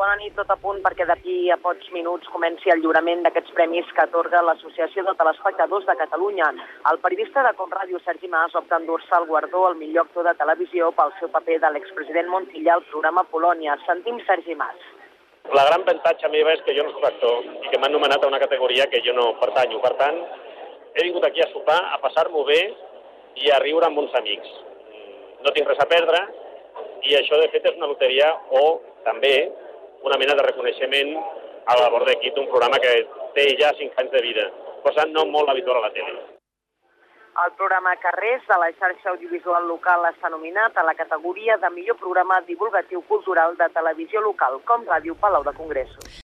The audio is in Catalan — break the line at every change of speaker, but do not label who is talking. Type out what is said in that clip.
Bona nit, tot a punt, perquè d'aquí a pocs minuts comenci el lliurament d'aquests premis que atorga l'Associació de Telespectadors de Catalunya. El periodista de Com Ràdio, Sergi Mas, opta a endur-se el guardó al millor actor de televisió pel seu paper de l'expresident Montilla al programa Polònia. Sentim Sergi Mas.
La gran avantatge meva és que jo no soc actor i que m'han nomenat a una categoria que jo no pertanyo. Per tant, he vingut aquí a sopar, a passar-m'ho bé i a riure amb uns amics. No tinc res a perdre i això, de fet, és una loteria o també una mena de reconeixement a la labor d'equip d'un programa que té ja 5 anys de vida, cosa no molt habitual a la tele.
El programa Carrers de la xarxa audiovisual local està nominat a la categoria de millor programa divulgatiu cultural de televisió local, Com Ràdio Palau de Congressos.